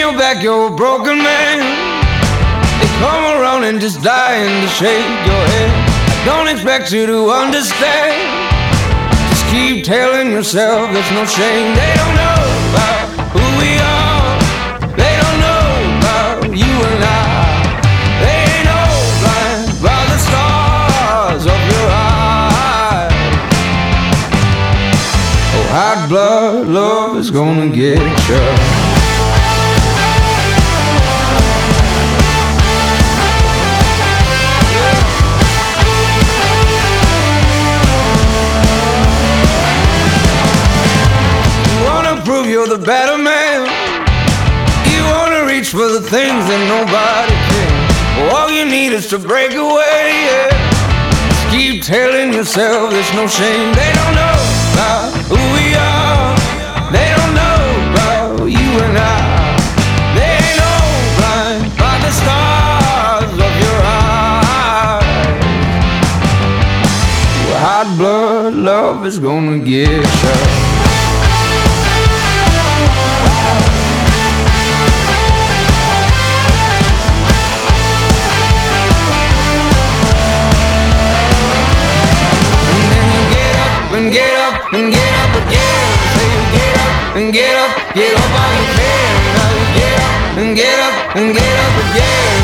your back, you're a broken man. They come around and just dying to shake your head. I don't expect you to understand. Just keep telling yourself there's no shame. They don't know about who we are. They don't know about you and I. They ain't no blind by the stars of your eyes. Oh, hot blood love is gonna get you. You're the better man. You wanna reach for the things that nobody can. All you need is to break away, yeah. Just keep telling yourself there's no shame. They don't know about who we are. They don't know about you and I. They ain't no blind by the stars of your eyes. Well, hot blood love is gonna get you. And get up and get up again. Say you get up and get up all you can. Now you get up and get up and get up again.